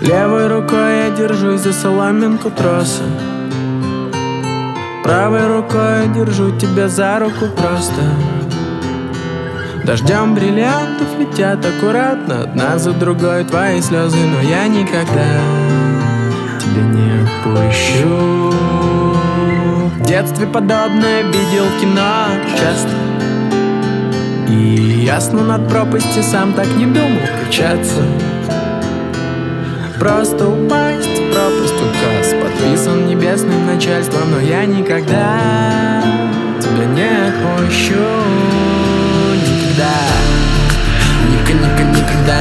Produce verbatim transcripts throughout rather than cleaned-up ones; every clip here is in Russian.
Левой рукой я держусь за соломинку троса, правой рукой я держу тебя за руку просто. Дождем бриллиантов летят аккуратно, одна за другой твои слезы, но я никогда тебя не отпущу. В детстве подобное видел в кино часто, и ясно над пропастью сам так не думал качаться. Просто упасть в пропасть указ подписан небесным начальством, но я никогда тебя не отпущу. Никогда, никогда, никогда,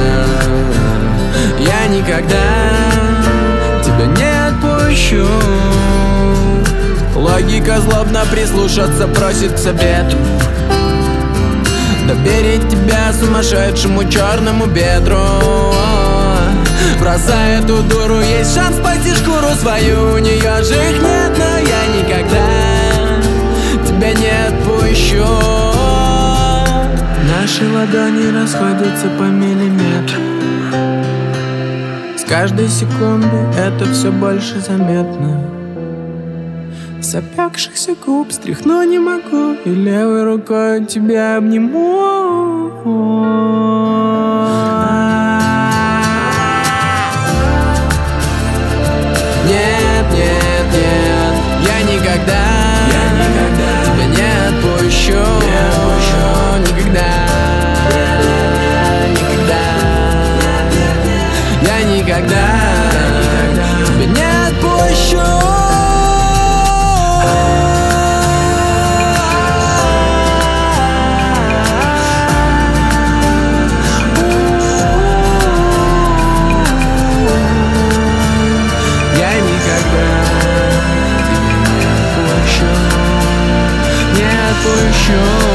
я никогда тебя не отпущу. Логика злобно прислушаться просит к совету, доверить тебя сумасшедшему черному ветру. Бросай эту дуру, есть шанс спасти шкуру свою. У нее же их нет, но я никогда тебя не отпущу. Наши ладони расходятся по миллиметру, с каждой секунды это все больше заметно. С опекшихся губ стряхну не могу, и левой рукой тебя обниму. Нет, нет, нет, я никогда, я никогда тебя не отпущу, не отпущу. Никогда, никогда, я никогда, никогда тебя не отпущу. Sure.